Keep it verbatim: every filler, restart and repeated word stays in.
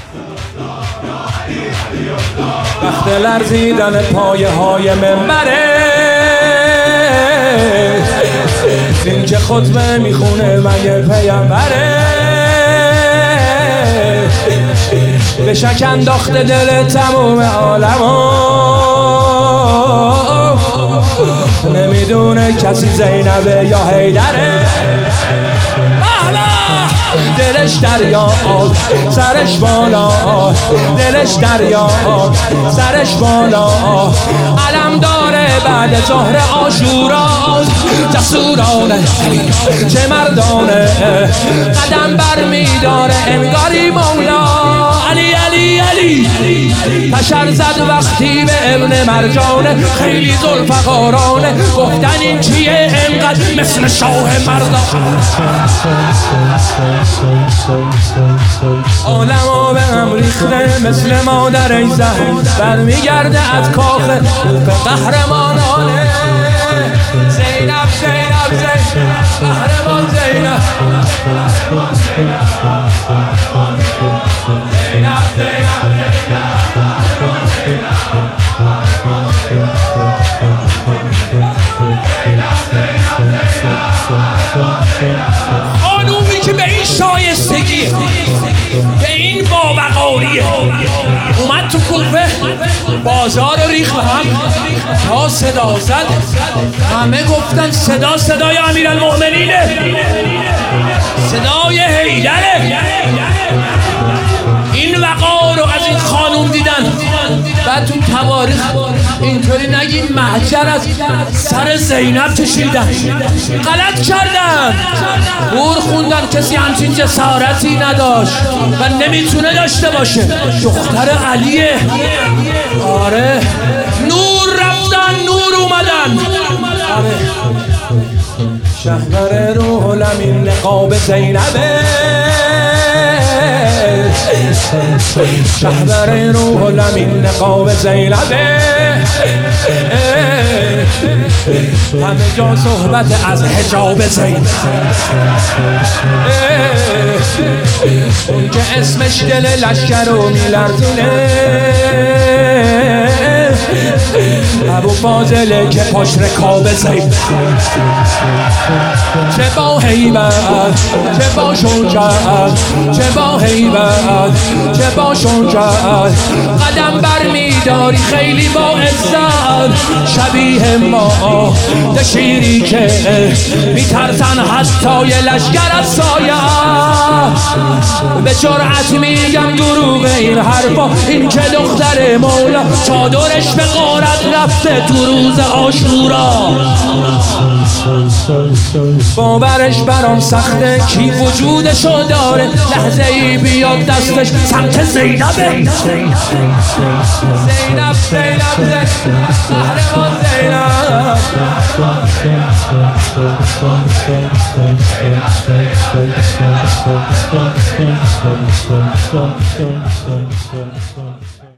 وقت لرزیدن پایه های منبره این که خطبه میخونه مگه پیامبره به شک انداخته دل تموم عالمو نمیدونه کسی زینبه یا حیدره دلش دریا سرش بالا دلش دریا سرش بالا علم داره بعد ظهر عاشورا جسورانه چه مردانه قدم بر میداره انگاری مولا علی علی علی پشر زد وقتی به ابن مرجانه خیلی ذوالفقارانه گفتن این چیه انقدر مثل شاه مردان عالمو به هم ریخته مثل مادر ای زهر برمیگرده از کاخ به قهرمانانه زینب زینب زینب قهرمان زینب خانومی که به این شایستگی به این باوقاریه اومد تو کوفه بازار رو ریخت به هم تا صدا زد همه گفتن صدا صدای امیرالمؤمنینه صدای حیدره این وقار رو از این خانوم دیدن بعد تو تواریخ اینطوری نگیم محجر از سر زینب کشیدن غلط کردن بور خوندن کسی همچین جسارتی نداشت و نمیتونه داشته باشه دختر علیه آره نور رفتن نور اومدن آره شهر روح الامین نقاب زینبه شهر روح الامین نقاب زینبه همه جا صحبت از حجاب زینب اون که اسمش دل لشکر رو میلرزونه ابو فاضله که پاش رکاب زینب چه با هیبت چه با شجاعت چه با هیبت چه با شجاعت قدم بر میداری خیلی با عزت شبیه ما دشیری که میترسن حتی یه لشکر از سایه به جرأت میگم دروغ این حرفا این که دختر مولا چادرش به غارت رفته تو روز عاشورا باورش برام سخته کی وجودشو داره لحظه ای بیاد دستش سمت زینبه زینب زینب زینب قهرمان زینب